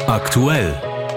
Aktuell.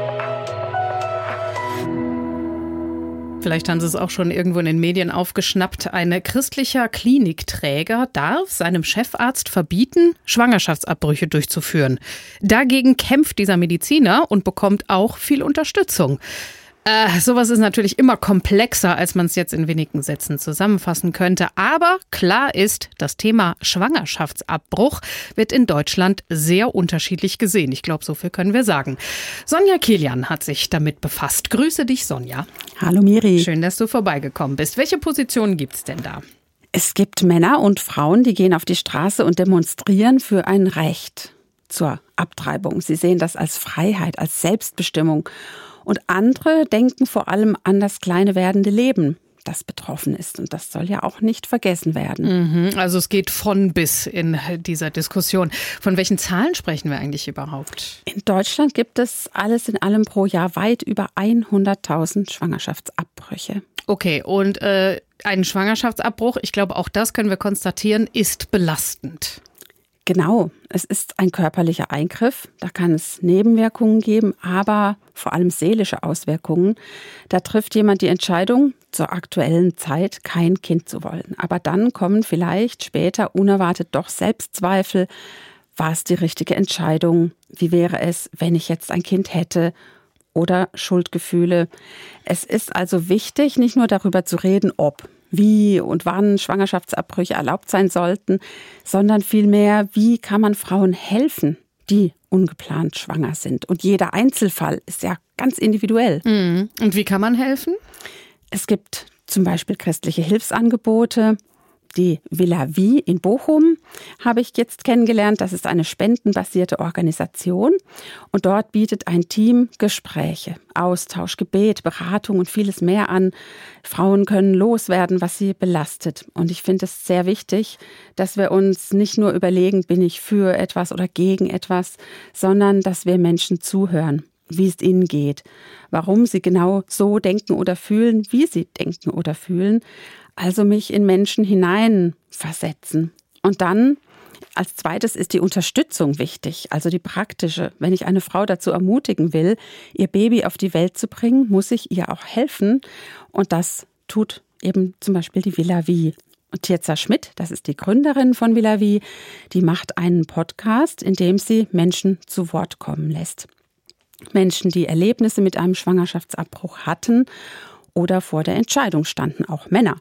Vielleicht haben Sie es auch schon irgendwo in den Medien aufgeschnappt. Ein christlicher Klinikträger darf seinem Chefarzt verbieten, Schwangerschaftsabbrüche durchzuführen. Dagegen kämpft dieser Mediziner und bekommt auch viel Unterstützung. Sowas ist natürlich immer komplexer, als man es jetzt in wenigen Sätzen zusammenfassen könnte. Aber klar ist, das Thema Schwangerschaftsabbruch wird in Deutschland sehr unterschiedlich gesehen. Ich glaube, so viel können wir sagen. Sonja Kilian hat sich damit befasst. Grüße dich, Sonja. Hallo Miri. Schön, dass du vorbeigekommen bist. Welche Positionen gibt's denn da? Es gibt Männer und Frauen, die gehen auf die Straße und demonstrieren für ein Recht zur Abtreibung. Sie sehen das als Freiheit, als Selbstbestimmung. Und andere denken vor allem an das kleine werdende Leben, das betroffen ist. Und das soll ja auch nicht vergessen werden. Also es geht von bis in dieser Diskussion. Von welchen Zahlen sprechen wir eigentlich überhaupt? In Deutschland gibt es alles in allem pro Jahr weit über 100.000 Schwangerschaftsabbrüche. Okay, und ein Schwangerschaftsabbruch, ich glaube, auch das können wir konstatieren, ist belastend. Genau, es ist ein körperlicher Eingriff, da kann es Nebenwirkungen geben, aber vor allem seelische Auswirkungen. Da trifft jemand die Entscheidung, zur aktuellen Zeit kein Kind zu wollen. Aber dann kommen vielleicht später unerwartet doch Selbstzweifel. War es die richtige Entscheidung? Wie wäre es, wenn ich jetzt ein Kind hätte? Oder Schuldgefühle. Es ist also wichtig, nicht nur darüber zu reden, ob, wie und wann Schwangerschaftsabbrüche erlaubt sein sollten, sondern vielmehr, wie kann man Frauen helfen, die ungeplant schwanger sind. Und jeder Einzelfall ist ja ganz individuell. Und wie kann man helfen? Es gibt zum Beispiel christliche Hilfsangebote. Die Villa Vie in Bochum habe ich jetzt kennengelernt. Das ist eine spendenbasierte Organisation. Und dort bietet ein Team Gespräche, Austausch, Gebet, Beratung und vieles mehr an. Frauen können loswerden, was sie belastet. Und ich finde es sehr wichtig, dass wir uns nicht nur überlegen, bin ich für etwas oder gegen etwas, sondern dass wir Menschen zuhören, wie es ihnen geht, warum sie genau so denken oder fühlen, wie sie denken oder fühlen. Also mich in Menschen hineinversetzen. Und dann als zweites ist die Unterstützung wichtig, also die praktische. Wenn ich eine Frau dazu ermutigen will, ihr Baby auf die Welt zu bringen, muss ich ihr auch helfen. Und das tut eben zum Beispiel die Villa Vie. Und Tirza Schmidt, das ist die Gründerin von Villa Vie, die macht einen Podcast, in dem sie Menschen zu Wort kommen lässt. Menschen, die Erlebnisse mit einem Schwangerschaftsabbruch hatten oder vor der Entscheidung standen, auch Männer.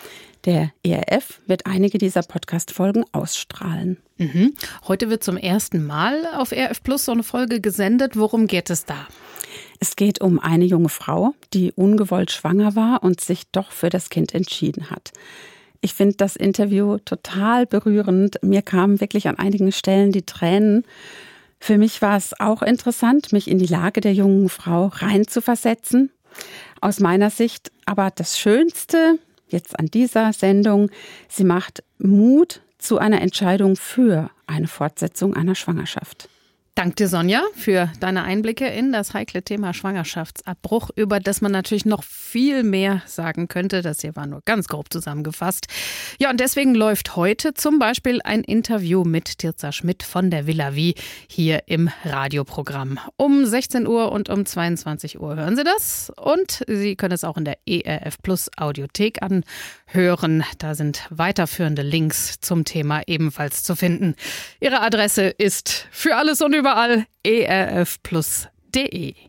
Der ERF wird einige dieser Podcast-Folgen ausstrahlen. Heute wird zum ersten Mal auf ERF Plus so eine Folge gesendet. Worum geht es da? Es geht um eine junge Frau, die ungewollt schwanger war und sich doch für das Kind entschieden hat. Ich finde das Interview total berührend. Mir kamen wirklich an einigen Stellen die Tränen. Für mich war es auch interessant, mich in die Lage der jungen Frau reinzuversetzen. Aus meiner Sicht aber das Schönste jetzt an dieser Sendung, sie macht Mut zu einer Entscheidung für eine Fortsetzung einer Schwangerschaft. Danke dir, Sonja, für deine Einblicke in das heikle Thema Schwangerschaftsabbruch, über das man natürlich noch viel mehr sagen könnte. Das hier war nur ganz grob zusammengefasst. Ja, und deswegen läuft heute zum Beispiel ein Interview mit Tirza Schmidt von der Villa Vie hier im Radioprogramm. Um 16 Uhr und um 22 Uhr hören Sie das. Und Sie können es auch in der ERF Plus Audiothek anhören. Da sind weiterführende Links zum Thema ebenfalls zu finden. Ihre Adresse ist für alles und überall erfplus.de.